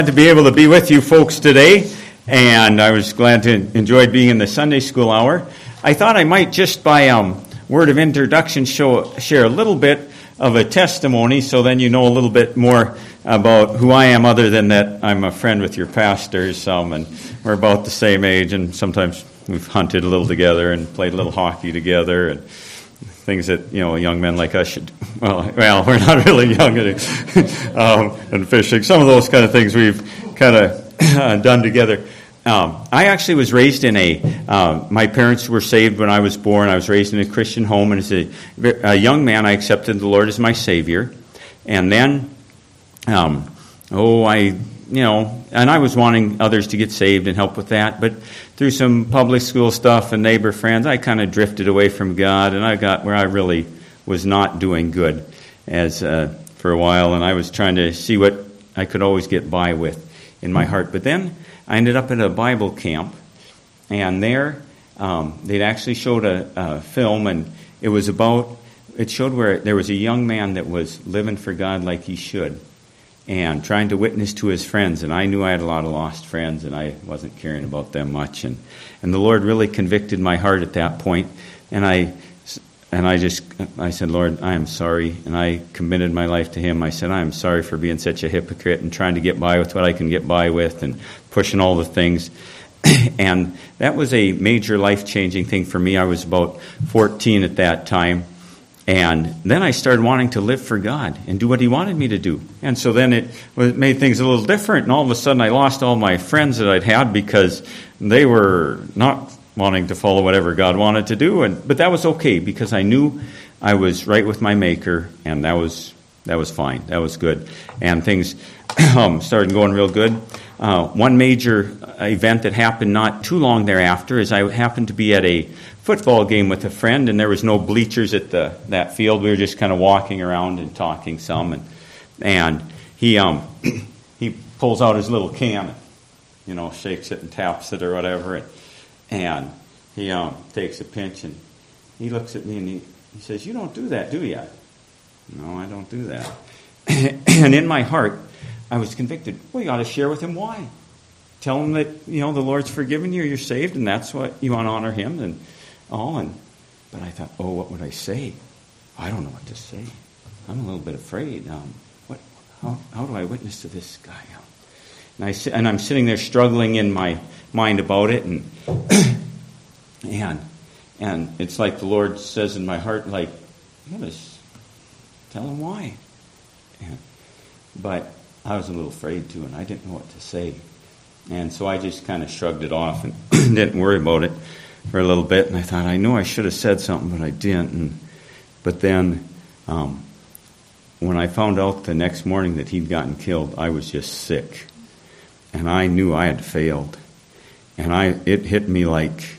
To be able to be with you folks today, and I was glad to enjoy being in the Sunday school hour. I thought I might just by word of introduction share a little bit of a testimony, so then you know a little bit more about who I am, other than that I'm a friend with your pastors, and we're about the same age, and sometimes we've hunted a little together and played a little hockey together, and things that, young men like us should. Well, we're not really young and fishing. Some of those kind of things we've kind of done together. I actually was raised in my parents were saved when I was born. I was raised in a Christian home, and as a young man, I accepted the Lord as my Savior. And then, and I was wanting others to get saved and help with that, but through some public school stuff and neighbor friends, I kind of drifted away from God, and I got where I really was not doing good for a while, and I was trying to see what I could always get by with in my heart. But then I ended up at a Bible camp, and there they'd actually showed a film, and it showed where there was a young man that was living for God like he should, and trying to witness to his friends. And I knew I had a lot of lost friends, and I wasn't caring about them much. And the Lord really convicted my heart at that point. And I said, Lord, I am sorry. And I committed my life to Him. I said, I am sorry for being such a hypocrite and trying to get by with what I can get by with and pushing all the things. And that was a major life-changing thing for me. I was about 14 at that time. And then I started wanting to live for God and do what He wanted me to do. And so then it made things a little different. And all of a sudden I lost all my friends that I'd had because they were not wanting to follow whatever God wanted to do. But that was okay, because I knew I was right with my Maker, and that was fine. That was good. And things started going real good. One major event that happened not too long thereafter is I happened to be at a football game with a friend, and there was no bleachers at that field. We were just kind of walking around and talking some, and he pulls out his little can, shakes it and taps it or whatever, and he takes a pinch, and he looks at me and he says, "You don't do that, do you?" "No, I don't do that." And in my heart, I was convicted. Well, you ought to share with him why. Tell him that, the Lord's forgiven you, you're saved, and that's what you want to honor Him and all. But I thought, what would I say? I don't know what to say. I'm a little bit afraid. How do I witness to this guy? And I'm sitting there struggling in my mind about it, and and it's like the Lord says in my heart, like, tell him why. But I was a little afraid to, and I didn't know what to say. And so I just kind of shrugged it off and didn't worry about it for a little bit. And I thought, I know I should have said something, but I didn't. But then when I found out the next morning that he'd gotten killed, I was just sick. And I knew I had failed. And it hit me like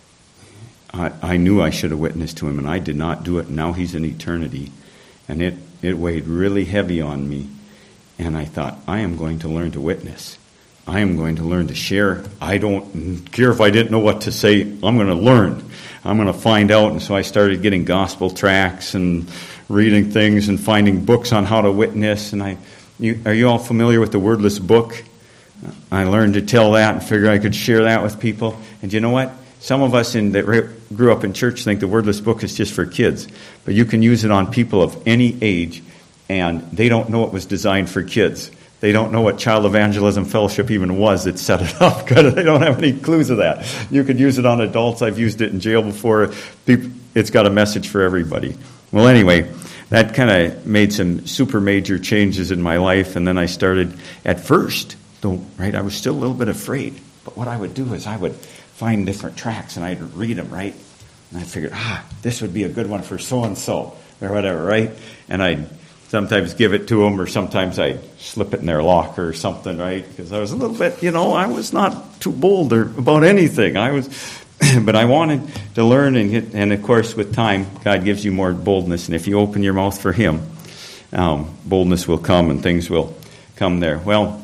I knew I should have witnessed to him, and I did not do it. And now he's in eternity. And it weighed really heavy on me. And I thought, I am going to learn to witness. I am going to learn to share. I don't care if I didn't know what to say. I'm going to learn. I'm going to find out. And so I started getting gospel tracts and reading things and finding books on how to witness. And are you all familiar with the Wordless Book? I learned to tell that and figured I could share that with people. And you know what? Some of us that grew up in church think the Wordless Book is just for kids. But you can use it on people of any age, and they don't know it was designed for kids. They don't know what Child Evangelism Fellowship even was that set it up, because they don't have any clues of that. You could use it on adults. I've used it in jail before. It's got a message for everybody. Well, anyway, that kind of made some super major changes in my life, and then I started, at first, though, right, I was still a little bit afraid. But what I would do is I would find different tracts, and I'd read them, right? And I figured, this would be a good one for so-and-so, or whatever, right? And I'd sometimes give it to them, or sometimes I'd slip it in their locker or something, right? Because I was a little bit, I was not too bold about anything. But I wanted to learn, and of course, with time, God gives you more boldness. And if you open your mouth for Him, boldness will come, and things will come there. Well,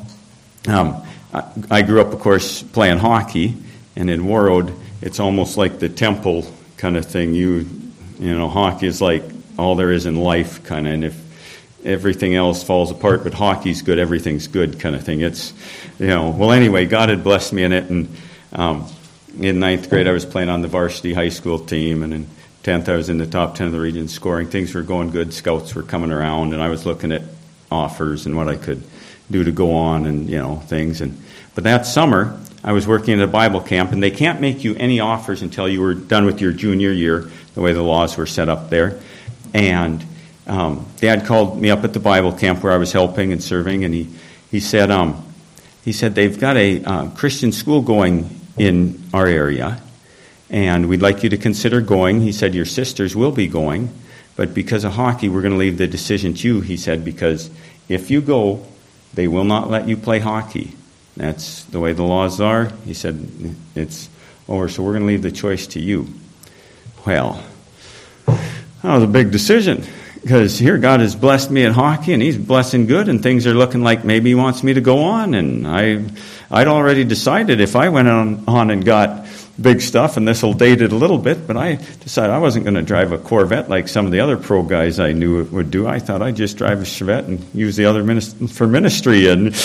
I grew up, of course, playing hockey, and in Warroad, it's almost like the temple kind of thing. Hockey is like all there is in life, kind of. And everything else falls apart, but hockey's good, everything's good kind of thing. It's, well, anyway, God had blessed me in it, and in 9th grade I was playing on the varsity high school team, and in 10th I was in the top 10 of the region scoring. Things were going good, scouts were coming around, and I was looking at offers and what I could do to go on and, things. But that summer I was working at a Bible camp, and they can't make you any offers until you were done with your junior year, the way the laws were set up there. And Dad called me up at the Bible camp where I was helping and serving, and he said they've got a Christian school going in our area, and we'd like you to consider going. He said your sisters will be going, but because of hockey, we're going to leave the decision to you, he said, because if you go, they will not let you play hockey. That's the way the laws are. He said it's over, so we're going to leave the choice to you. Well, that was a big decision, because here God has blessed me at hockey, and he's blessing good, and things are looking like maybe he wants me to go on. And I'd already decided if I went on and got big stuff, and this will date it a little bit, but I decided I wasn't going to drive a Corvette like some of the other pro guys I knew would do. I thought I'd just drive a Chevette and use the other for ministry, and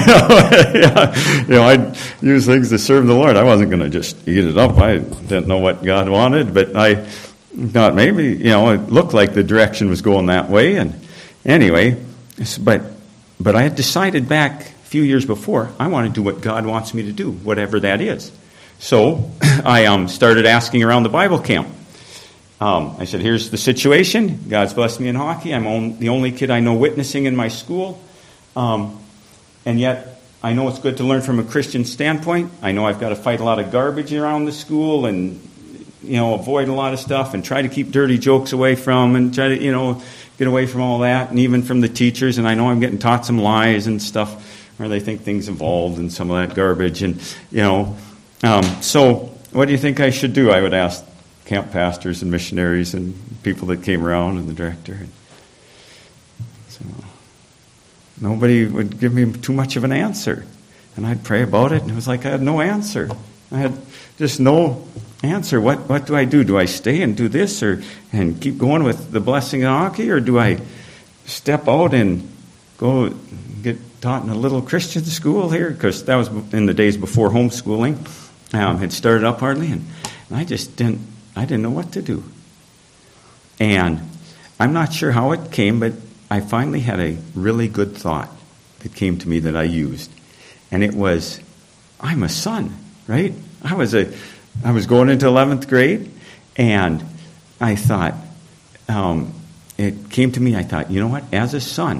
I'd use things to serve the Lord. I wasn't going to just eat it up. I didn't know what God wanted, but I thought maybe, it looked like the direction was going that way. And anyway, but I had decided back a few years before, I want to do what God wants me to do, whatever that is. So I started asking around the Bible camp. I said, here's the situation. God's blessed me in hockey. I'm the only kid I know witnessing in my school. And yet I know it's good to learn from a Christian standpoint. I know I've got to fight a lot of garbage around the school and avoid a lot of stuff and try to keep dirty jokes away from, and try to, get away from all that, and even from the teachers. And I know I'm getting taught some lies and stuff where they think things evolved and some of that garbage. And, so what do you think I should do? I would ask camp pastors and missionaries and people that came around and the director. So nobody would give me too much of an answer. And I'd pray about it, and it was like I had no answer. I had just no answer. What do I do? Do I stay and do this and keep going with the blessing of hockey, or do I step out and go get taught in a little Christian school here? Because that was in the days before homeschooling had started up hardly, and I didn't know what to do. And I'm not sure how it came, but I finally had a really good thought that came to me that I used, and it was, I'm a son, right? I was going into 11th grade, and I thought, it came to me, I thought, you know what, as a son,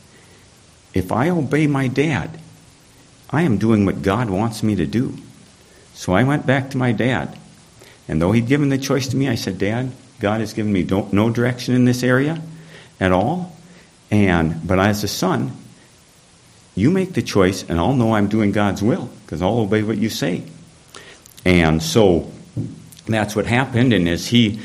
if I obey my dad, I am doing what God wants me to do. So I went back to my dad, and though he'd given the choice to me, I said, Dad, God has given me no direction in this area at all, but as a son, you make the choice, and I'll know I'm doing God's will, because I'll obey what you say. And so that's what happened. And as he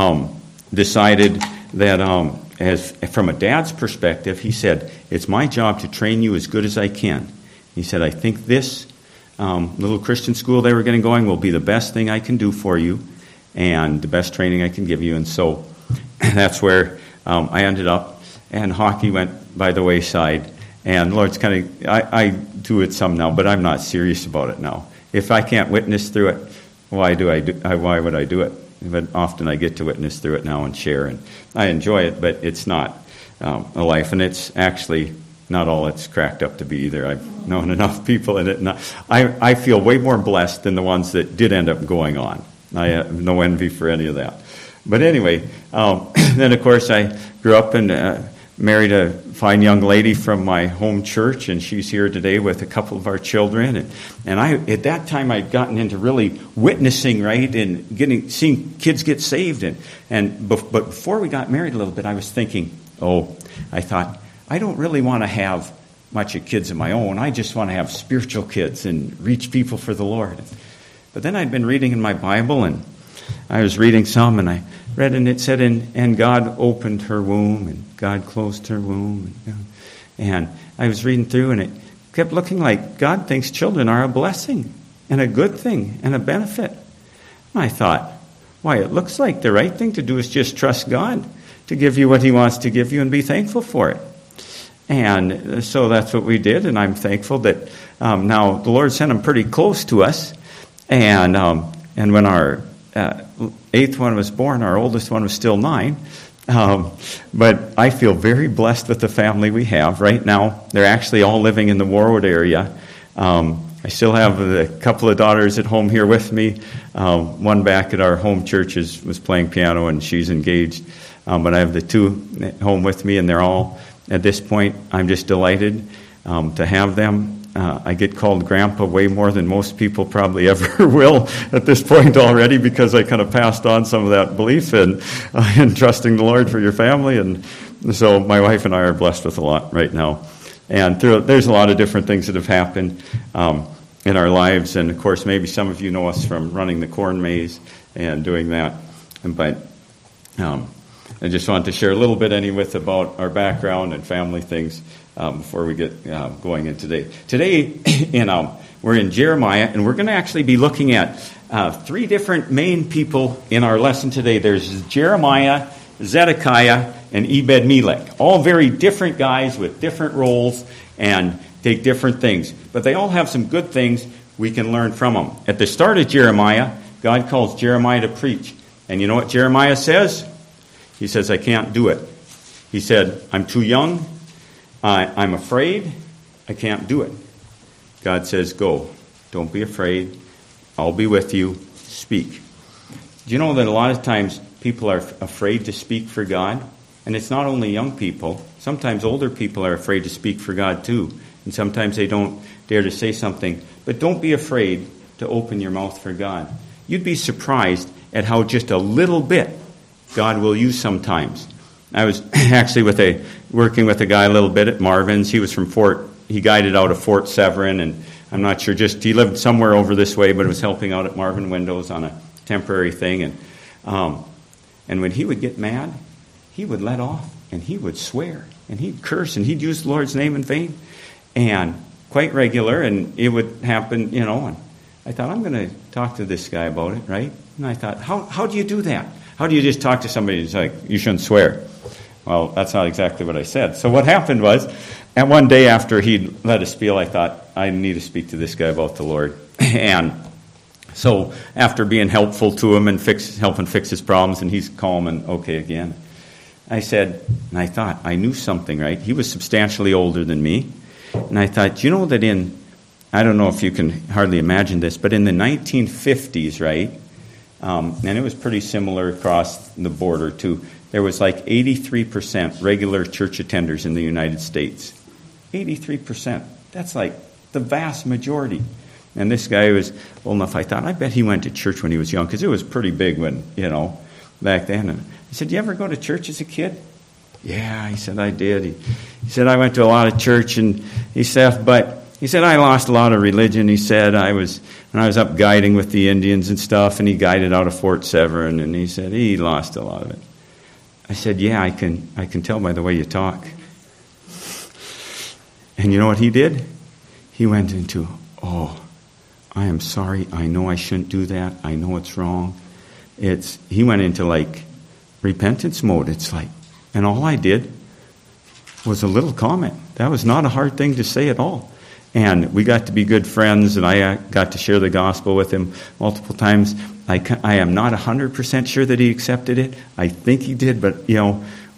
decided that, as from a dad's perspective, he said, it's my job to train you as good as I can. He said, I think this little Christian school they were getting going will be the best thing I can do for you and the best training I can give you. And so that's where I ended up, and hockey went by the wayside. And Lord's kind of, I do it some now, but I'm not serious about it now. If I can't witness through it, why would I do it? But often I get to witness through it now and share, and I enjoy it, but it's not a life, and it's actually not all it's cracked up to be either. I've known enough people in it, and I feel way more blessed than the ones that did end up going on. I have no envy for any of that. But anyway, then of course I grew up and married a fine young lady from my home church, and she's here today with a couple of our children. And I, at that time, I'd gotten into really witnessing, right, and seeing kids get saved. But before we got married a little bit, I was thinking, I thought, I don't really want to have much of kids of my own. I just want to have spiritual kids and reach people for the Lord. But then I'd been reading in my Bible, and I was reading some, and I read, and it said, and God opened her womb, and God closed her womb. And I was reading through, and it kept looking like God thinks children are a blessing and a good thing and a benefit. And I thought, it looks like the right thing to do is just trust God to give you what he wants to give you and be thankful for it. And so that's what we did, and I'm thankful that now the Lord sent them pretty close to us. And when our eighth one was born, our oldest one was still 9. But I feel very blessed with the family we have right now. They're actually all living in the Warwood area. I still have a couple of daughters at home here with me. One back at our home church was playing piano, and she's engaged. But I have the 2 at home with me, and they're all, at this point, I'm just delighted to have them. I get called Grandpa way more than most people probably ever will at this point already, because I kind of passed on some of that belief in trusting the Lord for your family. And so my wife and I are blessed with a lot right now. And there's a lot of different things that have happened in our lives. And, of course, maybe some of you know us from running the corn maze and doing that. But I just wanted to share a little bit about our background and family things before we get going in today. Today, we're in Jeremiah, and we're going to actually be looking at 3 different main people in our lesson today. There's Jeremiah, Zedekiah, and Ebed-Melech. All very different guys with different roles and take different things. But they all have some good things we can learn from them. At the start of Jeremiah, God calls Jeremiah to preach. And you know what Jeremiah says? He says, I can't do it. He said, I'm too young. I'm afraid. I can't do it. God says, go. Don't be afraid. I'll be with you. Speak. Do you know that a lot of times people are afraid to speak for God? And it's not only young people. Sometimes older people are afraid to speak for God too. And sometimes they don't dare to say something. But don't be afraid to open your mouth for God. You'd be surprised at how just a little bit God will use sometimes. I was actually working with a guy a little bit at Marvin's. He was he guided out of Fort Severn, and I'm not sure, he lived somewhere over this way, but was helping out at Marvin Windows on a temporary thing. And when he would get mad, he would let off, and he would swear, and he'd curse, and he'd use the Lord's name in vain, and quite regular, and it would happen, and I thought, I'm going to talk to this guy about it, right? And I thought, how do you do that? How do you just talk to somebody who's like, you shouldn't swear? Well, that's not exactly what I said. So what happened was, and one day after he'd let us spiel, I thought, I need to speak to this guy about the Lord. And so after being helpful to him and helping fix his problems, and he's calm and okay again, I said, and I thought, I knew something, right? He was substantially older than me. And I thought, you know that I don't know if you can hardly imagine this, but in the 1950s, right, and it was pretty similar across the border too, there was like 83% regular church attenders in the United States. 83%. That's like the vast majority. And this guy was old enough, I thought, I bet he went to church when he was young, because it was pretty big when, back then. And I said, "Do you ever go to church as a kid?" "Yeah," he said, "I did." He said, "I went to a lot of church," and he said, "But," he said, "I lost a lot of religion." He said, when I was up guiding with the Indians and stuff, and he guided out of Fort Severn, and he said, he lost a lot of it. I said, "Yeah, I can tell by the way you talk." And you know what he did? He went into, "Oh, I am sorry. I know I shouldn't do that. I know it's wrong." He went into like repentance mode. It's like, and all I did was a little comment. That was not a hard thing to say at all. And we got to be good friends, and I got to share the gospel with him multiple times. I am not 100% sure that he accepted it. I think he did, but the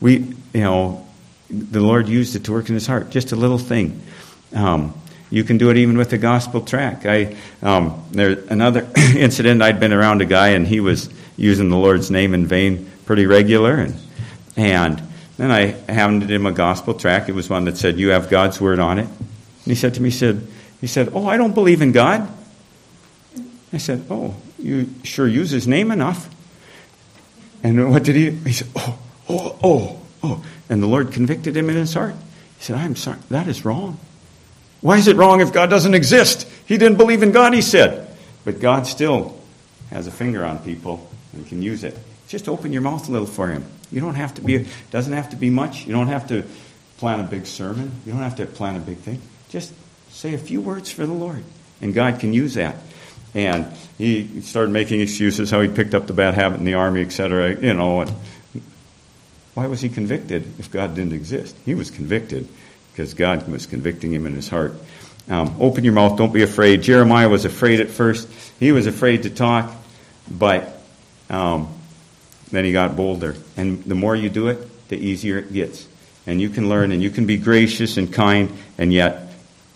Lord used it to work in his heart. Just a little thing. You can do it even with the gospel tract. There's another incident. I'd been around a guy, and he was using the Lord's name in vain pretty regular, and then I handed him a gospel tract. It was one that said, "You have God's word on it." And he said to me, he said, "Oh, I don't believe in God." I said, "Oh, you sure use his name enough." And what did he said, oh. And the Lord convicted him in his heart. He said, "I'm sorry, that is wrong." "Why is it wrong if God doesn't exist?" He didn't believe in God, he said. But God still has a finger on people and can use it. Just open your mouth a little for him. You don't have to doesn't have to be much. You don't have to plan a big sermon. You don't have to plan a big thing. Just say a few words for the Lord, and God can use that. And he started making excuses how he picked up the bad habit in the army, etc. And why was he convicted if God didn't exist? He was convicted because God was convicting him in his heart. Open your mouth, don't be afraid. Jeremiah was afraid at first. He was afraid to talk, but then he got bolder. And the more you do it, the easier it gets. And you can learn, and you can be gracious and kind, and yet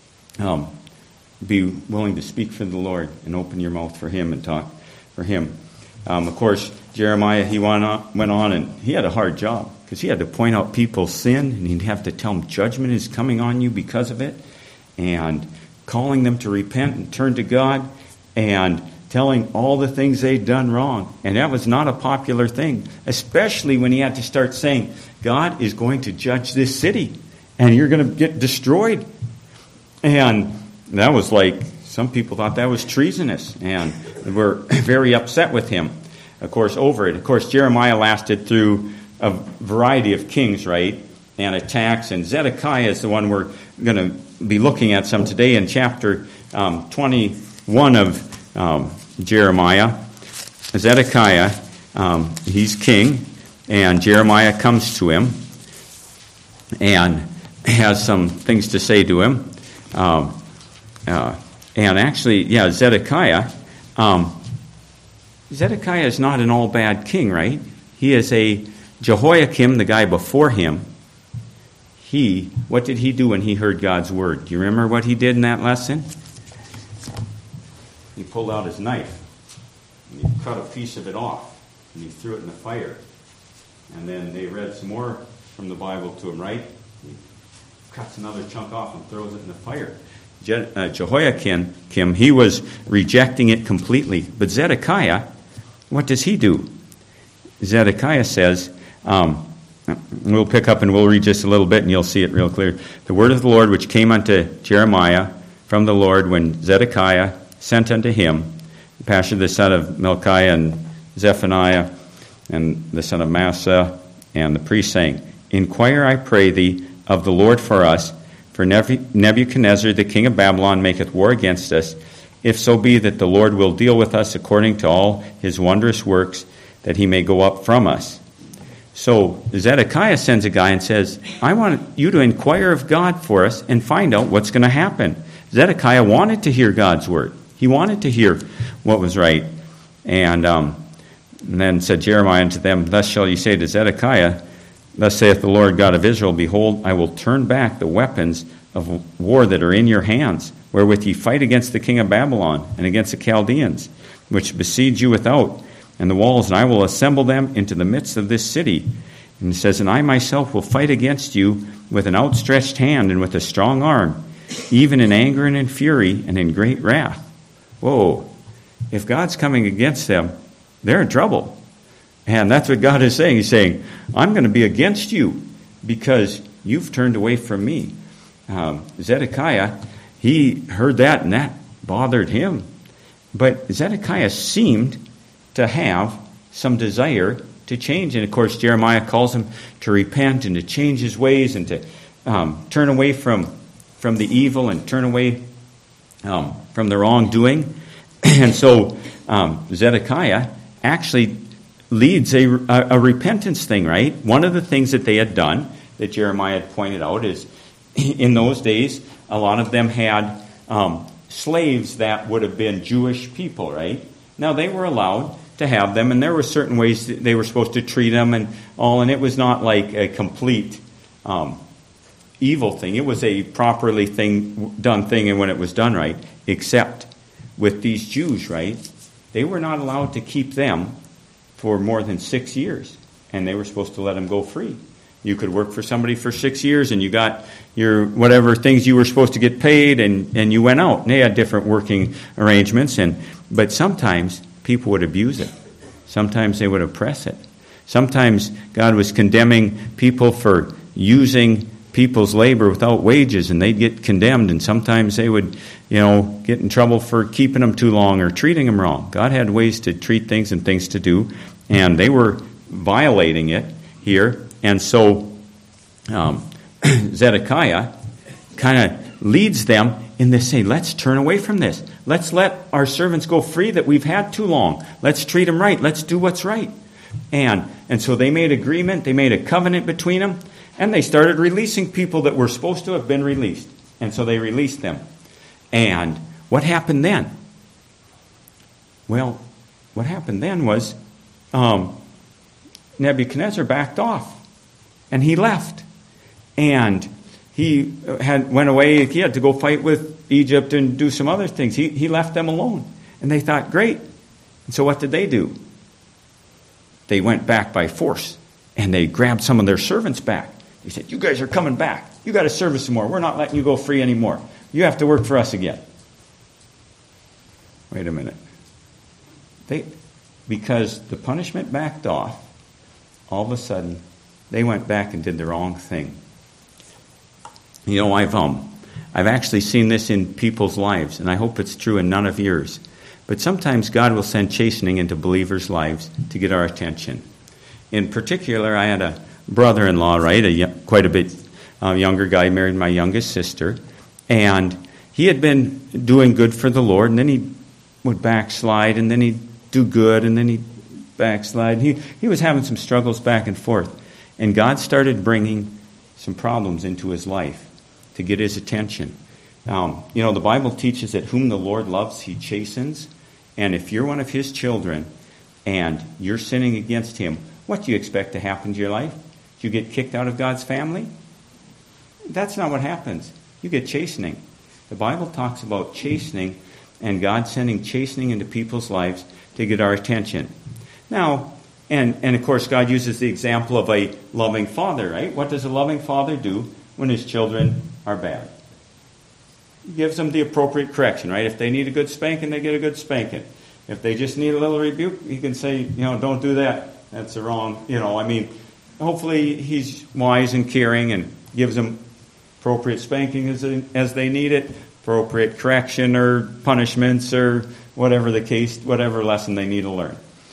be willing to speak for the Lord and open your mouth for him and talk for him. Of course, Jeremiah, he went on, and he had a hard job because he had to point out people's sin, and he'd have to tell them judgment is coming on you because of it, and calling them to repent and turn to God, and telling all the things they'd done wrong. And that was not a popular thing, especially when he had to start saying, God is going to judge this city, and you're going to get destroyed. And that was like, some people thought that was treasonous, and were very upset with him, of course, over it. Of course, Jeremiah lasted through a variety of kings, right, and attacks. And Zedekiah is the one we're going to be looking at some today in chapter 21 of Jeremiah. Zedekiah, he's king, and Jeremiah comes to him and has some things to say to him. And actually, Zedekiah is not an all-bad king, right? He is a Jehoiakim, the guy before him. What did he do when he heard God's word? Do you remember what he did in that lesson? He pulled out his knife, and he cut a piece of it off, and he threw it in the fire. And then they read some more from the Bible to him, right? He cuts another chunk off and throws it in the fire. Jehoiakim, he was rejecting it completely. But Zedekiah, what does he do? Zedekiah says, we'll pick up and we'll read just a little bit and you'll see it real clear. The word of the Lord which came unto Jeremiah from the Lord when Zedekiah sent unto him, Pashur the son of Melchiah and Zephaniah and the son of Massa and the priest, saying, Inquire, I pray thee, of the Lord for us, for Nebuchadnezzar the king of Babylon maketh war against us, if so be that the Lord will deal with us according to all his wondrous works, that he may go up from us. So Zedekiah sends a guy and says, I want you to inquire of God for us and find out what's going to happen. Zedekiah wanted to hear God's word. He wanted to hear what was right. And then said Jeremiah unto them, Thus shall ye say to Zedekiah, Thus saith the Lord God of Israel, Behold, I will turn back the weapons of war that are in your hands, wherewith ye fight against the king of Babylon and against the Chaldeans, which besiege you without, and the walls, and I will assemble them into the midst of this city. And it says, And I myself will fight against you with an outstretched hand and with a strong arm, even in anger and in fury and in great wrath. Whoa, if God's coming against them, they're in trouble. And that's what God is saying. He's saying, I'm going to be against you because you've turned away from me. Zedekiah, he heard that and that bothered him. But Zedekiah seemed to have some desire to change. And of course, Jeremiah calls him to repent and to change his ways and to turn away from the evil and turn away from the wrongdoing. And so Zedekiah actually leads a repentance thing, right? One of the things that they had done, that Jeremiah had pointed out, is in those days, a lot of them had slaves that would have been Jewish people, right? Now, they were allowed to have them, and there were certain ways that they were supposed to treat them and all, and it was not like a complete evil thing. It was a properly done thing, and when it was done right, except with these Jews, right? They were not allowed to keep them for more than 6 years, and they were supposed to let them go free. You could work for somebody for 6 years, and you got your whatever things you were supposed to get paid, and you went out. And they had different working arrangements, but sometimes people would abuse it. Sometimes they would oppress it. Sometimes God was condemning people for using people's labor without wages, and they'd get condemned, and sometimes they would, get in trouble for keeping them too long or treating them wrong. God had ways to treat things and things to do, and they were violating it here. And so Zedekiah kind of leads them in this saying, let's turn away from this. Let's let our servants go free that we've had too long. Let's treat them right. Let's do what's right. And so they made agreement. They made a covenant between them. And they started releasing people that were supposed to have been released. And so they released them. And what happened then? Well, what happened then was Nebuchadnezzar backed off. And he left. And he went away. He had to go fight with Egypt and do some other things. He left them alone. And they thought, great. And so what did they do? They went back by force. And they grabbed some of their servants back. They said, you guys are coming back. You got to serve us some more. We're not letting you go free anymore. You have to work for us again. Wait a minute. Because the punishment backed off, all of a sudden, they went back and did the wrong thing. You know, I've actually seen this in people's lives, and I hope it's true in none of yours. But sometimes God will send chastening into believers' lives to get our attention. In particular, I had a brother-in-law, right, quite a bit younger guy, married my youngest sister, and he had been doing good for the Lord, and then he would backslide, and then he'd do good, and then he'd backslide. He was having some struggles back and forth, and God started bringing some problems into his life to get his attention. You know, the Bible teaches that whom the Lord loves, he chastens, and if you're one of his children and you're sinning against him, what do you expect to happen to your life? Do you get kicked out of God's family? That's not what happens. You get chastening. The Bible talks about chastening and God sending chastening into people's lives to get our attention. Now, and of course, God uses the example of a loving father, right? What does a loving father do when his children are bad? He gives them the appropriate correction, right? If they need a good spanking, they get a good spanking. If they just need a little rebuke, he can say, don't do that. That's the wrong, hopefully he's wise and caring and gives them appropriate spanking as they need it, appropriate correction or punishments or whatever the case, whatever lesson they need to learn.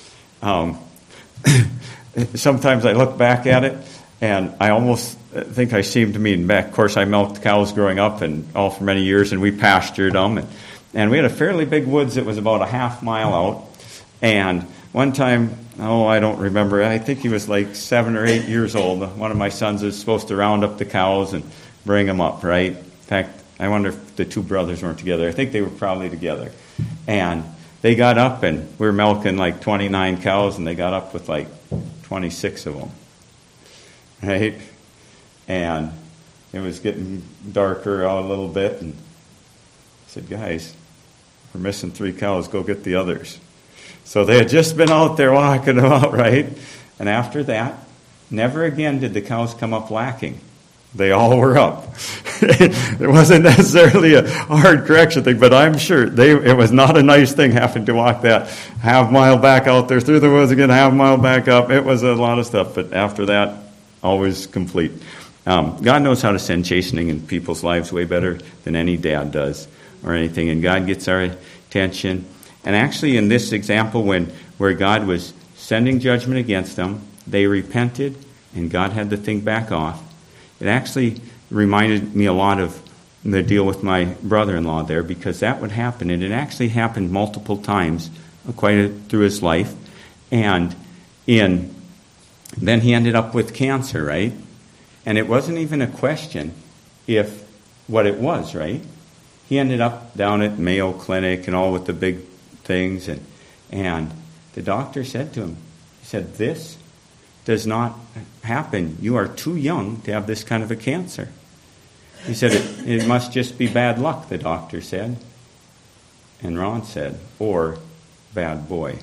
Sometimes I look back at it and I almost think I seem to mean back. Of course, I milked cows growing up and all for many years, and we pastured them. And we had a fairly big woods that was about a half mile out. And one time, I don't remember, I think he was like 7 or 8 years old. One of my sons was supposed to round up the cows and bring them up, right? In fact, I wonder if the two brothers weren't together. I think they were probably together. And they got up, and we were milking like 29 cows, and they got up with like 26 of them, right? And it was getting darker out a little bit, and I said, guys, we're missing 3 cows, go get the others. So they had just been out there walking them out, right? And after that, never again did the cows come up lacking. They all were up. It wasn't necessarily a hard correction thing, but I'm sure it was not a nice thing having to walk that half mile back out there through the woods again, half mile back up. It was a lot of stuff, but after that, always complete. God knows how to send chastening in people's lives way better than any dad does or anything, and God gets our attention. And actually, in this example, where God was sending judgment against them, they repented, and God had the thing back off. It actually reminded me a lot of the deal with my brother-in-law there, because that would happen, and it actually happened multiple times through his life. And then he ended up with cancer, right? And it wasn't even a question if what it was, right? He ended up down at Mayo Clinic and all with the big things, and the doctor said to him, he said, this does not happen. You are too young to have this kind of a cancer. He said, it must just be bad luck, the doctor said. And Ron said, or bad boy.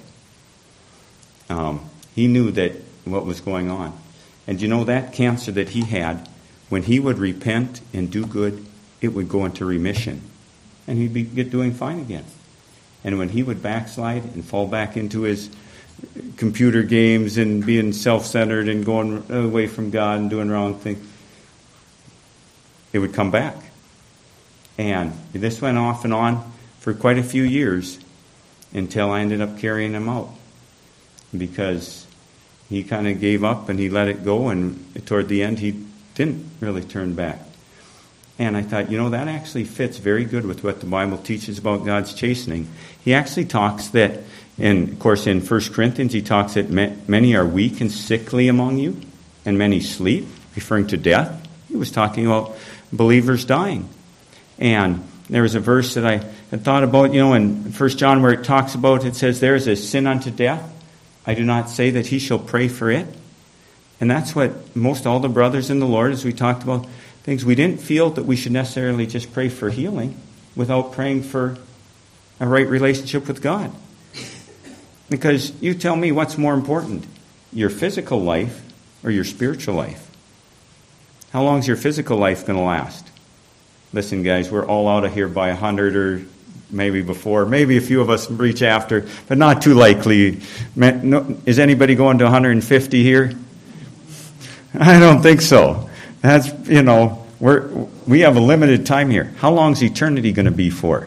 He knew that what was going on. And you know, that cancer that he had, when he would repent and do good, it would go into remission. And he'd get doing fine again. And when he would backslide and fall back into his computer games and being self-centered and going away from God and doing wrong things, it would come back. And this went off and on for quite a few years until I ended up carrying him out, because he kind of gave up and he let it go, and toward the end he didn't really turn back. And I thought, that actually fits very good with what the Bible teaches about God's chastening. He actually talks that, and of course in 1 Corinthians he talks that many are weak and sickly among you, and many sleep. referring to death. He was talking about believers dying. And there was a verse that I had thought about, in 1 John where it talks about, it says, there is a sin unto death. I do not say that he shall pray for it. And that's what most all the brothers in the Lord, as we talked about things, we didn't feel that we should necessarily just pray for healing without praying for a right relationship with God. Because you tell me what's more important, your physical life or your spiritual life? How long is your physical life going to last? Listen, guys, we're all out of here by 100 or maybe before. Maybe a few of us reach after, but not too likely. Is anybody going to 150 here? I don't think so. That's, we have a limited time here. How long is eternity going to be for?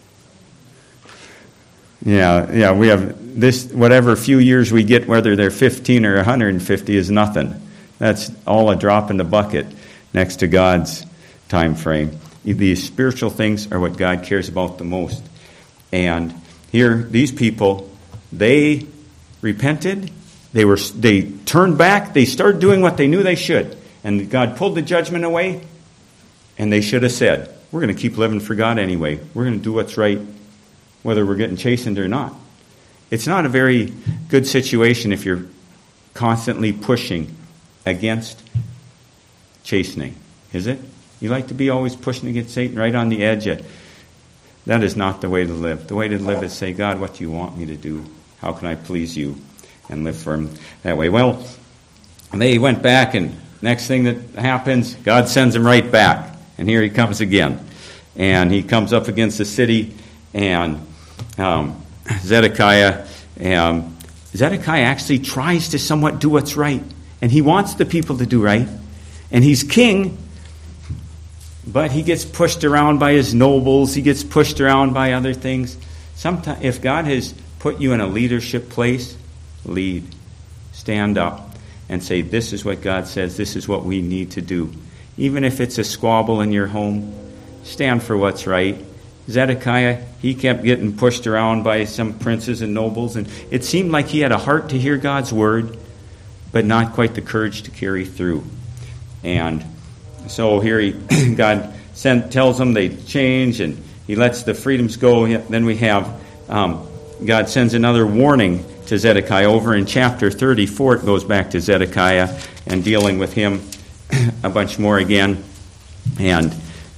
Yeah, we have this, whatever few years we get, whether they're 15 or 150 is nothing. That's all a drop in the bucket next to God's time frame. These spiritual things are what God cares about the most. And here, these people, they repented, they turned back, they started doing what they knew they should. And God pulled the judgment away, and they should have said, we're going to keep living for God anyway. We're going to do what's right, whether we're getting chastened or not. It's not a very good situation if you're constantly pushing against chastening, is it? You like to be always pushing against Satan, right on the edge. That is not the way to live. The way to live is say, God, what do you want me to do? How can I please you? And live for him that way. Well, they went back, and next thing that happens, God sends him right back. And here he comes again. And he comes up against the city, and Zedekiah actually tries to somewhat do what's right. And he wants the people to do right. And he's king, but he gets pushed around by his nobles. He gets pushed around by other things. Sometimes, if God has put you in a leadership place, lead. Stand up and say, this is what God says. This is what we need to do. Even if it's a squabble in your home, stand for what's right. Zedekiah, he kept getting pushed around by some princes and nobles, and it seemed like he had a heart to hear God's word, but not quite the courage to carry through. And so here God tells them they change, and he lets the freedoms go. Then we have God sends another warning to Zedekiah. Over in chapter 34, it goes back to Zedekiah and dealing with him a bunch more again. And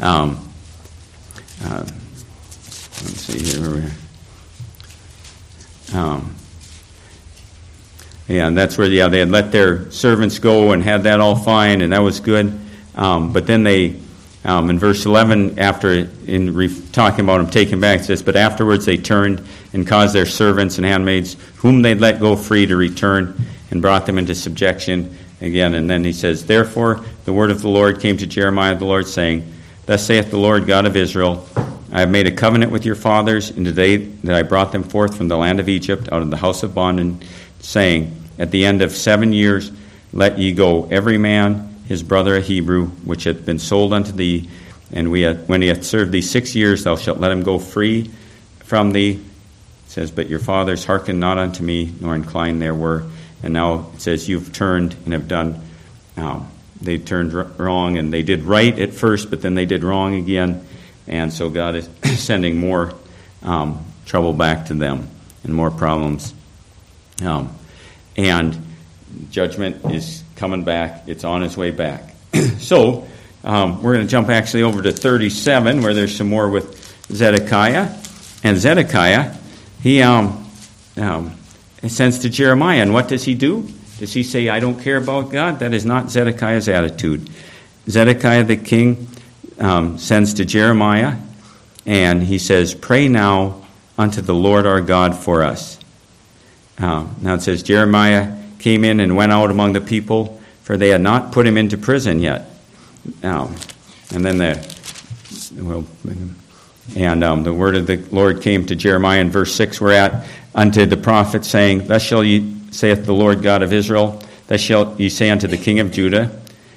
let's see here. And that's where, they had let their servants go and had that all fine, and that was good. But then they, in verse 11, after talking about them taken back, it says, but afterwards they turned and caused their servants and handmaids, whom they'd let go free, to return, and brought them into subjection again. And then he says, therefore the word of the Lord came to Jeremiah the Lord, saying, thus saith the Lord God of Israel, I have made a covenant with your fathers in the day that I brought them forth from the land of Egypt, out of the house of bondage, saying, at the end of 7 years let ye go every man his brother a Hebrew, which hath been sold unto thee, and when he hath served thee 6 years, thou shalt let him go free from thee. It says, but your fathers hearkened not unto me, nor inclined their word. And now it says, you've turned and have done, they turned wrong, and they did right at first, but then they did wrong again. And so God is sending more trouble back to them and more problems. And judgment is coming back. It's on its way back. So we're going to jump actually over to 37, where there's some more with Zedekiah. And Zedekiah, he sends to Jeremiah. And what does he do? Does he say, I don't care about God? That is not Zedekiah's attitude. Zedekiah the king sends to Jeremiah, and he says, pray now unto the Lord our God for us. Now it says, Jeremiah came in and went out among the people, for they had not put him into prison yet. And then the word of the Lord came to Jeremiah in verse 6 we're at, unto the prophet, saying, thus shall ye, saith the Lord God of Israel, thus shall ye say unto the king of Judah,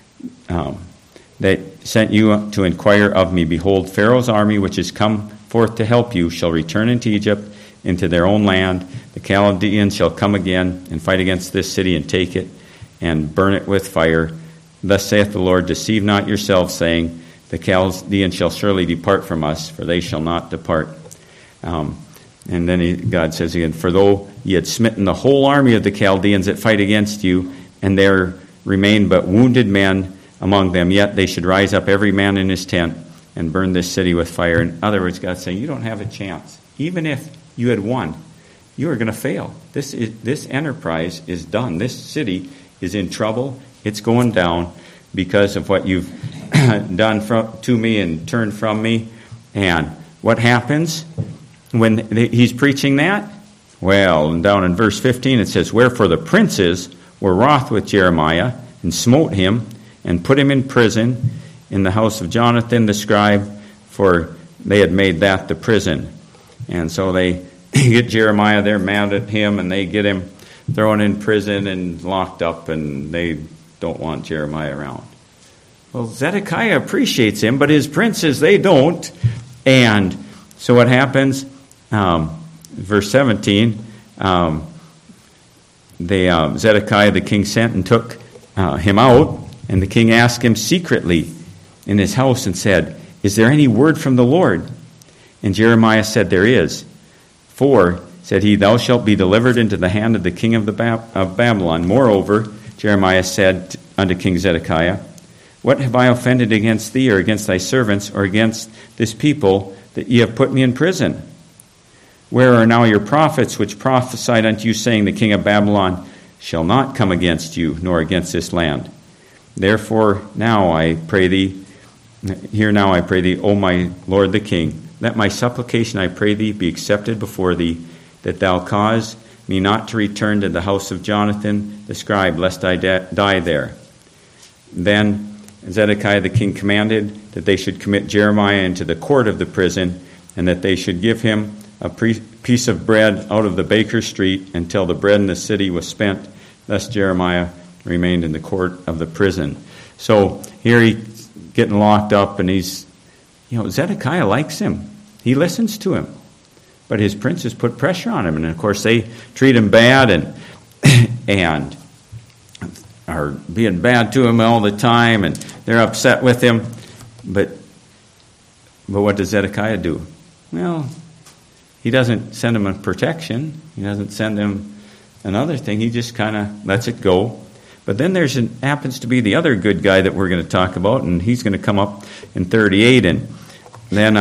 that sent you to inquire of me, behold, Pharaoh's army, which is come forth to help you, shall return into Egypt, into their own land. The Chaldeans shall come again and fight against this city and take it and burn it with fire. thus saith the Lord, deceive not yourselves, saying, the Chaldeans shall surely depart from us, for they shall not depart. And then God says again, for though ye had smitten the whole army of the Chaldeans that fight against you, and there remain but wounded men among them, yet they should rise up every man in his tent and burn this city with fire. In other words, God's saying, you don't have a chance. Even if you had won, you are going to fail. This enterprise is done. This city is in trouble. It's going down because of what you've done to me and turned from me. And what happens when he's preaching that? Well, and down in verse 15 it says, wherefore the princes were wroth with Jeremiah, and smote him, and put him in prison in the house of Jonathan the scribe, for they had made that the prison. And so they get Jeremiah, they're mad at him, and they get him thrown in prison and locked up, and they don't want Jeremiah around. Well, Zedekiah appreciates him, but his princes, they don't. And so what happens? Verse 17, Zedekiah the king sent and took him out, and the king asked him secretly in his house and said, is there any word from the Lord? And Jeremiah said, there is. For, said he, thou shalt be delivered into the hand of the king of Babylon. Moreover, Jeremiah said unto King Zedekiah, what have I offended against thee, or against thy servants, or against this people, that ye have put me in prison? Where are now your prophets, which prophesied unto you, saying, the king of Babylon shall not come against you, nor against this land? Therefore now I pray thee, O my lord the king, let my supplication, I pray thee, be accepted before thee, that thou cause me not to return to the house of Jonathan the scribe, lest I die there. Then Zedekiah the king commanded that they should commit Jeremiah into the court of the prison, and that they should give him a piece of bread out of the baker's street until the bread in the city was spent. Thus Jeremiah remained in the court of the prison. So here he's getting locked up, and Zedekiah likes him. He listens to him. But his princes put pressure on him, and of course they treat him bad and are being bad to him all the time, and they're upset with him. But what does Zedekiah do? Well, he doesn't send him a protection. He doesn't send him another thing. He just kind of lets it go. But then happens to be the other good guy that we're going to talk about, and he's going to come up in 38. And then,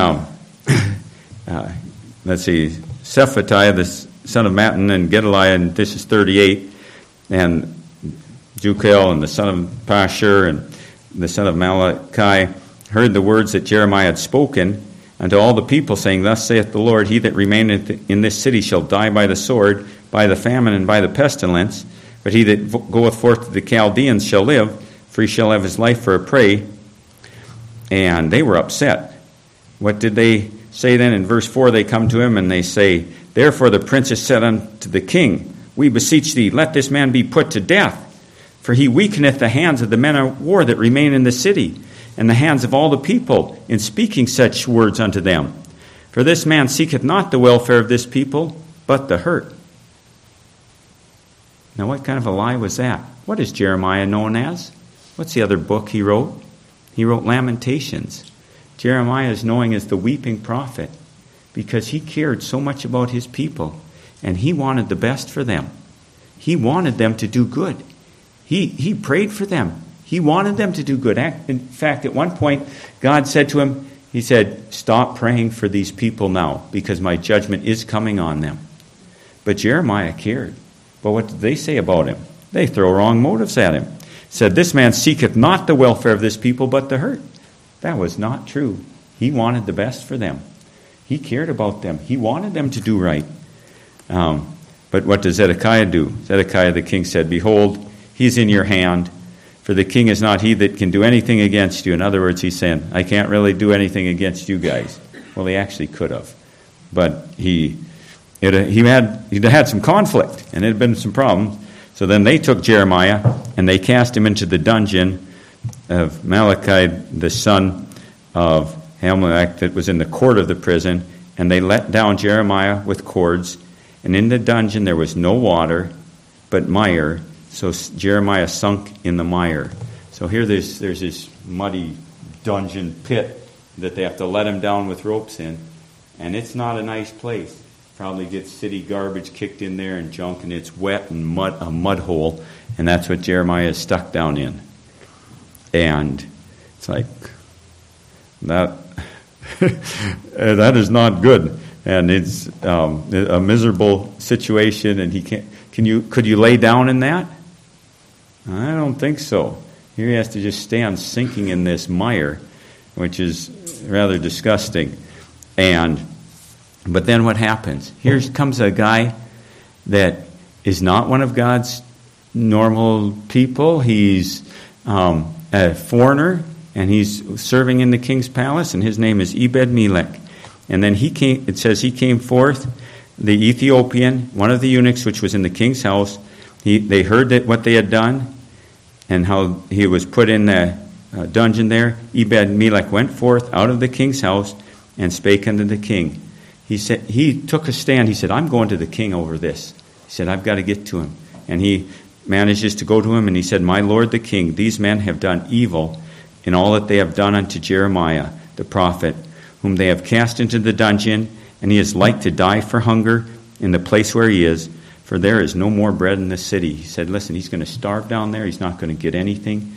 let's see, Shephatiah, the son of Mattan, and Gedaliah, and this is 38. And Jucal, and the son of Pashur, and the son of Malachi, heard the words that Jeremiah had spoken unto all the people, saying, thus saith the Lord, he that remaineth in this city shall die by the sword, by the famine, and by the pestilence. But he that goeth forth to the Chaldeans shall live, for he shall have his life for a prey. And they were upset. What did they say then? In verse 4, they come to him, and they say, therefore the princes said unto the king, we beseech thee, let this man be put to death. For he weakeneth the hands of the men of war that remain in the city, and the hands of all the people, in speaking such words unto them. For this man seeketh not the welfare of this people, but the hurt. Now what kind of a lie was that? What is Jeremiah known as? What's the other book he wrote? He wrote Lamentations. Jeremiah is known as the weeping prophet because he cared so much about his people, and he wanted the best for them. He wanted them to do good. He prayed for them. He wanted them to do good. In fact, at one point, God said to him, he said, stop praying for these people now, because my judgment is coming on them. But Jeremiah cared. But what did they say about him? They throw wrong motives at him. Said, this man seeketh not the welfare of this people, but the hurt. That was not true. He wanted the best for them. He cared about them. He wanted them to do right. But what does Zedekiah do? Zedekiah the king said, behold, he's in your hand, for the king is not he that can do anything against you. In other words, he's saying, I can't really do anything against you guys. Well, he actually could have. But he had some conflict, and it had been some problems. So then they took Jeremiah, and they cast him into the dungeon of Malachi, the son of Hamelech, that was in the court of the prison, and they let down Jeremiah with cords, and in the dungeon there was no water, but mire, so Jeremiah sunk in the mire. So here there's this muddy dungeon pit that they have to let him down with ropes in. And it's not a nice place. Probably gets city garbage kicked in there and junk, and it's wet and a mud hole. And that's what Jeremiah is stuck down in. And it's like, that that is not good. And it's a miserable situation, and he can't. Could you lay down in that? I don't think so. Here he has to just stand sinking in this mire, which is rather disgusting. But then what happens? Here comes a guy that is not one of God's normal people. He's a foreigner, and he's serving in the king's palace, and his name is Ebed-Melech. And then it says he came forth, the Ethiopian, one of the eunuchs which was in the king's house. They heard what they had done, and how he was put in the dungeon there. Ebed-Melech went forth out of the king's house and spake unto the king. He took a stand. He said, I'm going to the king over this. He said, I've got to get to him. And he manages to go to him, and he said, My lord the king, these men have done evil in all that they have done unto Jeremiah the prophet, whom they have cast into the dungeon, and he is like to die for hunger in the place where he is, for there is no more bread in the city. He said, listen, he's going to starve down there. He's not going to get anything.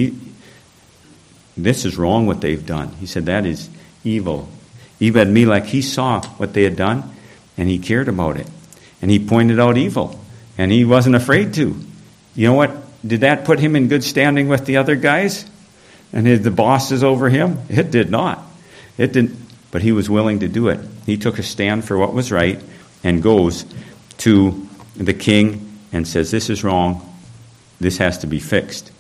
This is wrong what they've done. He said, that is evil. Ebed-Melech, he saw what they had done, and he cared about it. And he pointed out evil, and he wasn't afraid to. You know what? Did that put him in good standing with the other guys? And the bosses over him? It did not. It didn't. But he was willing to do it. He took a stand for what was right and goes to the king and says, this is wrong. This has to be fixed.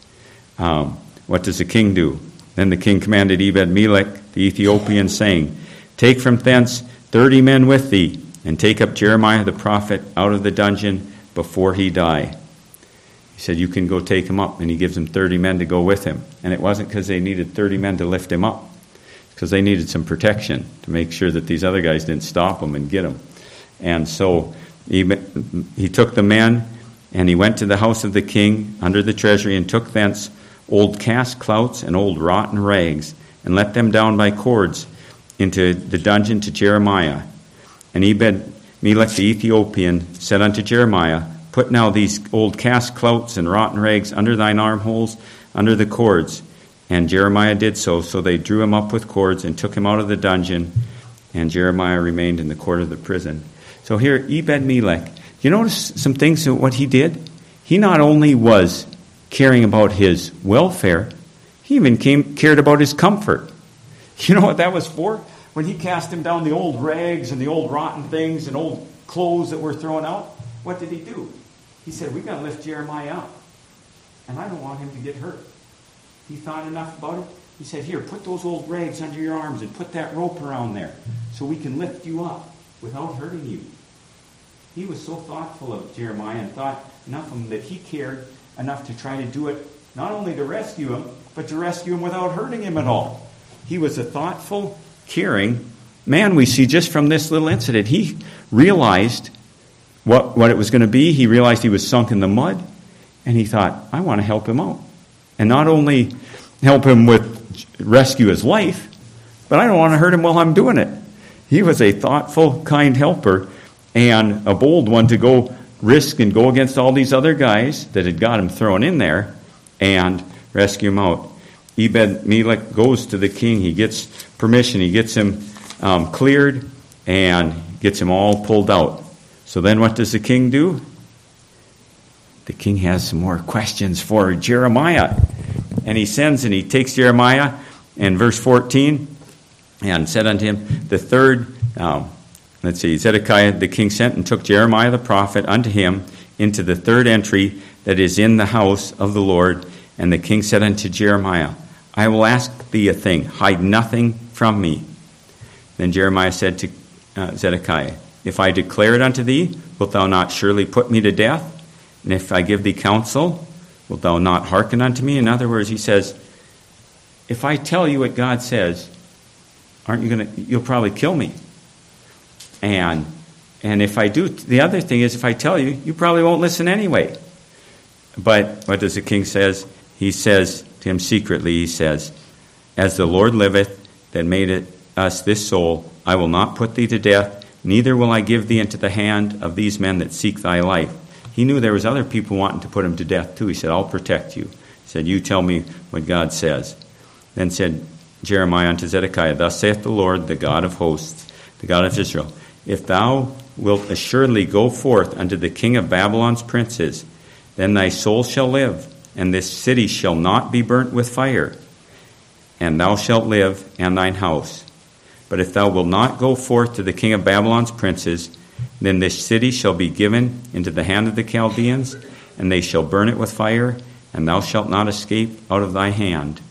What does the king do? Then the king commanded Ebed-Melech the Ethiopian, saying, Take from thence 30 men with thee, and take up Jeremiah the prophet out of the dungeon before he die. He said, you can go take him up. And he gives them 30 men to go with him. And it wasn't because they needed 30 men to lift him up. It's because they needed some protection to make sure that these other guys didn't stop him and get him. And so he took the men, and he went to the house of the king under the treasury, and took thence old cast clouts and old rotten rags, and let them down by cords into the dungeon to Jeremiah. And Ebed-Melech the Ethiopian said unto Jeremiah, Put now these old cast clouts and rotten rags under thine armholes, under the cords. And Jeremiah did so. So they drew him up with cords and took him out of the dungeon. And Jeremiah remained in the court of the prison. So here, Ebed-Melech, you notice some things of what he did? He not only was caring about his welfare, he even cared about his comfort. You know what that was for? When he cast him down the old rags and the old rotten things and old clothes that were thrown out, what did he do? He said, we've got to lift Jeremiah up. And I don't want him to get hurt. He thought enough about it. He said, here, put those old rags under your arms and put that rope around there so we can lift you up without hurting you. He was so thoughtful of Jeremiah and thought enough of him that he cared enough to try to do it, not only to rescue him, but to rescue him without hurting him at all. He was a thoughtful, caring man, we see just from this little incident. He realized what it was going to be. He realized he was sunk in the mud, and he thought, I want to help him out. And not only help him with rescue his life, but I don't want to hurt him while I'm doing it. He was a thoughtful, kind helper, and a bold one to go risk and go against all these other guys that had got him thrown in there and rescue him out. Ebed-Melech goes to the king. He gets permission. He gets him cleared and gets him all pulled out. So then what does the king do? The king has some more questions for Jeremiah. And he sends and he takes Jeremiah in verse 14 and said unto him, the third, Zedekiah the king sent and took Jeremiah the prophet unto him into the third entry that is in the house of the Lord. And the king said unto Jeremiah, I will ask thee a thing, hide nothing from me. Then Jeremiah said to Zedekiah, if I declare it unto thee, wilt thou not surely put me to death? And if I give thee counsel, wilt thou not hearken unto me? In other words, he says, if I tell you what God says, you'll probably kill me. And if I do, the other thing is, if I tell you, you probably won't listen anyway. But what does the king says? He says, to him secretly, he says, As the Lord liveth, that made us this soul, I will not put thee to death, neither will I give thee into the hand of these men that seek thy life. He knew there was other people wanting to put him to death too. He said, I'll protect you. He said, you tell me what God says. Then said Jeremiah unto Zedekiah, Thus saith the Lord, the God of hosts, the God of Israel, If thou wilt assuredly go forth unto the king of Babylon's princes, then thy soul shall live, and this city shall not be burnt with fire, and thou shalt live, and thine house. But if thou wilt not go forth to the king of Babylon's princes, then this city shall be given into the hand of the Chaldeans, and they shall burn it with fire, and thou shalt not escape out of thy hand.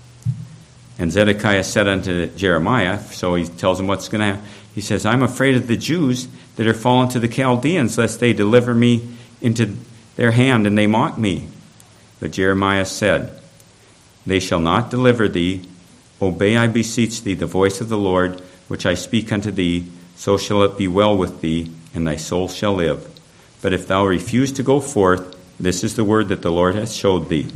And Zedekiah said unto Jeremiah, so he tells him what's going to happen. He says, I'm afraid of the Jews that are fallen to the Chaldeans, lest they deliver me into their hand, and they mock me. But Jeremiah said, They shall not deliver thee. Obey, I beseech thee, the voice of the Lord, which I speak unto thee, so shall it be well with thee, and thy soul shall live. But if thou refuse to go forth, this is the word that the Lord hath showed thee.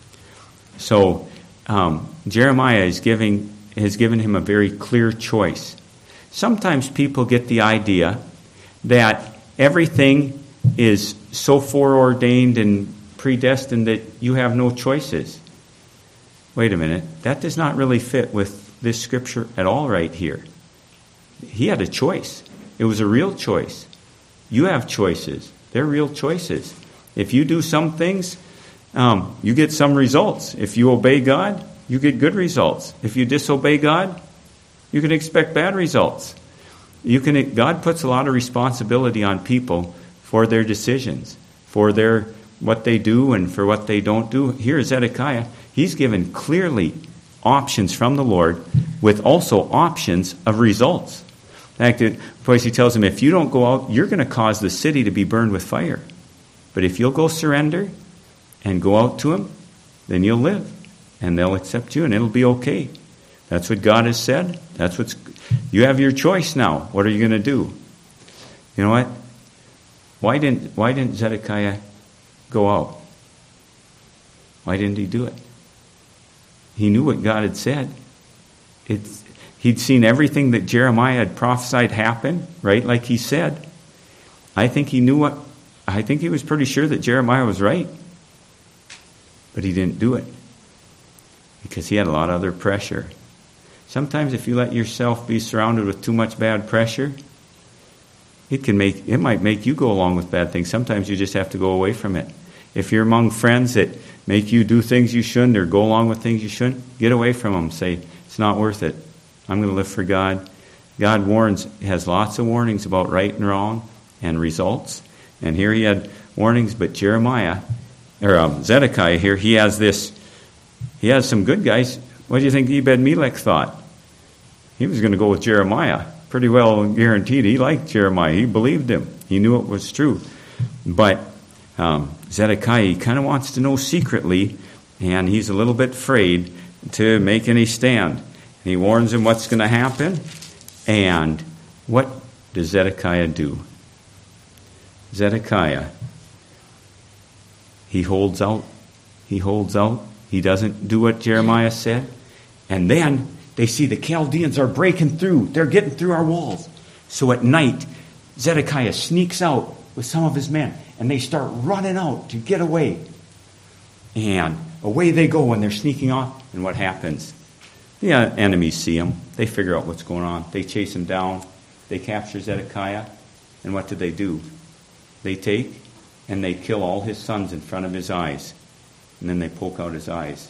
So Jeremiah has given him a very clear choice. Sometimes people get the idea that everything is so foreordained and predestined that you have no choices. Wait a minute, that does not really fit with this scripture at all right here. He had a choice. It was a real choice. You have choices. They're real choices. If you do some things, you get some results. If you obey God, you get good results. If you disobey God, you can expect bad results. God puts a lot of responsibility on people for their decisions, for what they do and for what they don't do. Here is Zedekiah. He's given clearly options from the Lord with also options of results. In fact, he tells him, if you don't go out, you're going to cause the city to be burned with fire. But if you'll go surrender and go out to him, then you'll live. And they'll accept you and it'll be okay. That's what God has said. You have your choice now. What are you going to do? You know what? Why didn't Zedekiah go out? Why didn't he do it? He knew what God had said. He'd seen everything that Jeremiah had prophesied happen, right? Like he said. I think he was pretty sure that Jeremiah was right. But he didn't do it. Because he had a lot of other pressure. Sometimes if you let yourself be surrounded with too much bad pressure, it might make you go along with bad things. Sometimes you just have to go away from it. If you're among friends that make you do things you shouldn't or go along with things you shouldn't, get away from them. Say, it's not worth it. I'm going to live for God. God has lots of warnings about right and wrong and results. And here he had warnings, but Zedekiah here, he has some good guys. What do you think Ebed-Melech thought? He was going to go with Jeremiah. Pretty well guaranteed he liked Jeremiah. He believed him. He knew it was true. But Zedekiah, he kind of wants to know secretly, and he's a little bit afraid to make any stand. And he warns him what's going to happen. And what does Zedekiah do? Zedekiah, he holds out. He holds out. He doesn't do what Jeremiah said. And then they see the Chaldeans are breaking through. They're getting through our walls. So at night, Zedekiah sneaks out with some of his men. And they start running out to get away. And away they go when they're sneaking off. And what happens? The enemies see them. They figure out what's going on. They chase him down. They capture Zedekiah. And what do? They take and they kill all his sons in front of his eyes. And then they poke out his eyes.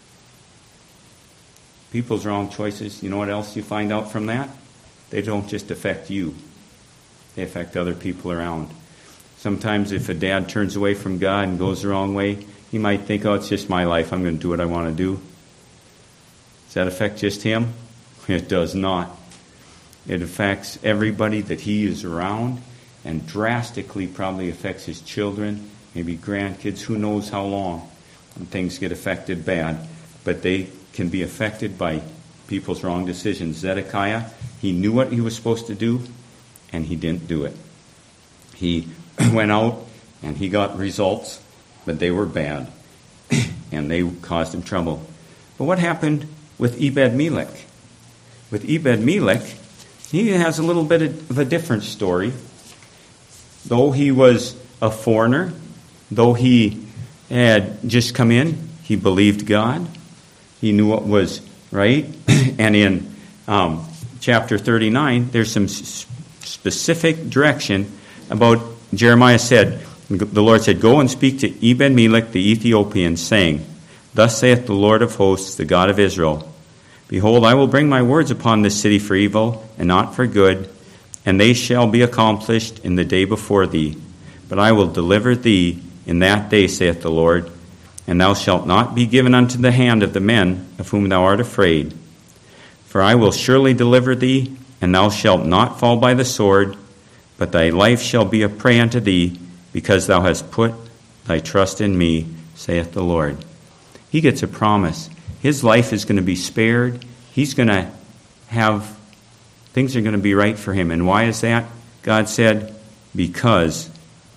People's wrong choices, you know what else you find out from that? They don't just affect you. They affect other people around. Sometimes if a dad turns away from God and goes the wrong way, he might think, it's just my life. I'm going to do what I want to do. Does that affect just him? It does not. It affects everybody that he is around and drastically probably affects his children, maybe grandkids, who knows how long. And things get affected bad. But they can be affected by people's wrong decisions. Zedekiah, he knew what he was supposed to do, and he didn't do it. He went out, and he got results, but they were bad. and they caused him trouble. But what happened with Ebed-Melech? With Ebed-Melech, he has a little bit of a different story. Though he was a foreigner, though he had just come in, he believed God. He knew what was right. And in chapter 39, there's some specific direction about Jeremiah said, the Lord said, "Go and speak to Ebed-Melech the Ethiopian, saying, Thus saith the Lord of hosts, the God of Israel, Behold, I will bring my words upon this city for evil, and not for good, and they shall be accomplished in the day before thee. But I will deliver thee in that day, saith the Lord, and thou shalt not be given unto the hand of the men of whom thou art afraid. For I will surely deliver thee, and thou shalt not fall by the sword, but thy life shall be a prey unto thee, because thou hast put thy trust in me, saith the Lord." He gets a promise. His life is going to be spared. He's going to have, things are going to be right for him. And why is that? God said, because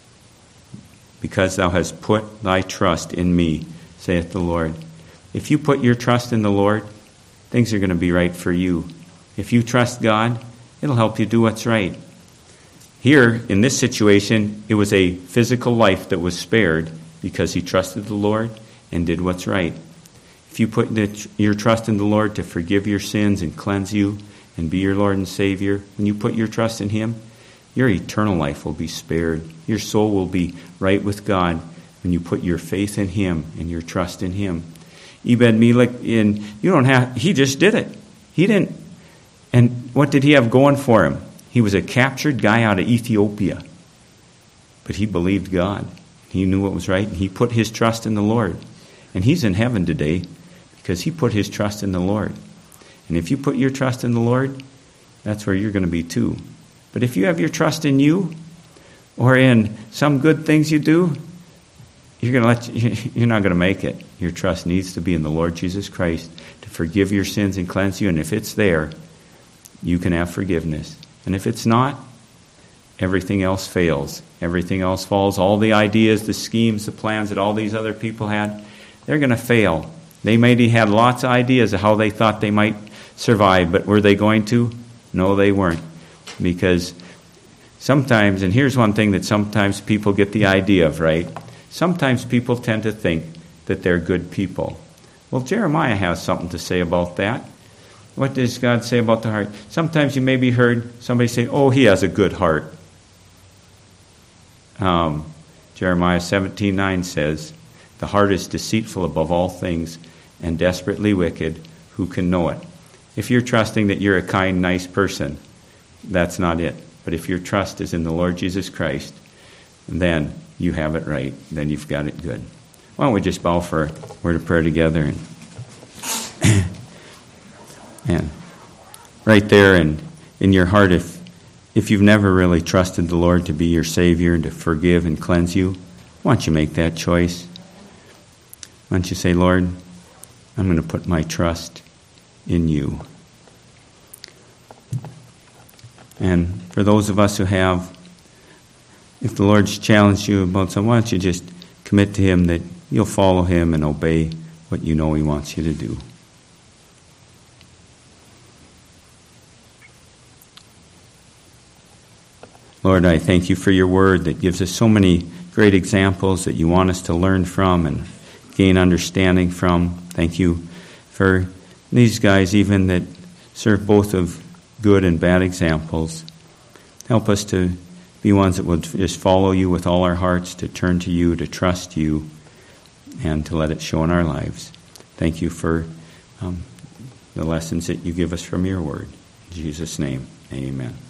thou hast put thy trust in me, saith the Lord. If you put your trust in the Lord, things are going to be right for you. If you trust God, it'll help you do what's right. Here, in this situation, it was a physical life that was spared because he trusted the Lord and did what's right. If you put your trust in the Lord to forgive your sins and cleanse you and be your Lord and Savior, when you put your trust in him, your eternal life will be spared. Your soul will be right with God when you put your faith in him and your trust in him. Ebed-Melech, he just did it. He didn't. And what did he have going for him? He was a captured guy out of Ethiopia. But he believed God. He knew what was right, and he put his trust in the Lord. And he's in heaven today because he put his trust in the Lord. And if you put your trust in the Lord, that's where you're going to be too. But if you have your trust in you or in some good things you do, you're not going to make it. Your trust needs to be in the Lord Jesus Christ to forgive your sins and cleanse you. And if it's there, you can have forgiveness. And if it's not, everything else fails. Everything else falls. All the ideas, the schemes, the plans that all these other people had, they're going to fail. They maybe had lots of ideas of how they thought they might survive, but were they going to? No, they weren't. Because sometimes, and here's one thing that sometimes people get the idea of, right? Sometimes people tend to think that they're good people. Well, Jeremiah has something to say about that. What does God say about the heart? Sometimes you maybe heard somebody say, "Oh, he has a good heart." Jeremiah 17:9 says, "The heart is deceitful above all things and desperately wicked. Who can know it?" If you're trusting that you're a kind, nice person, that's not it. But if your trust is in the Lord Jesus Christ, then you have it right. Then you've got it good. Why don't we just bow for a word of prayer together? And right there in your heart, if you've never really trusted the Lord to be your Savior and to forgive and cleanse you, why don't you make that choice? Why don't you say, "Lord, I'm going to put my trust in you." And for those of us who have, if the Lord's challenged you about something, why don't you just commit to him that you'll follow him and obey what you know he wants you to do. Lord, I thank you for your word that gives us so many great examples that you want us to learn from and gain understanding from. Thank you for these guys even that serve both of good and bad examples. Help us to be ones that will just follow you with all our hearts, to turn to you, to trust you, and to let it show in our lives. Thank you for the lessons that you give us from your word. In Jesus' name, amen.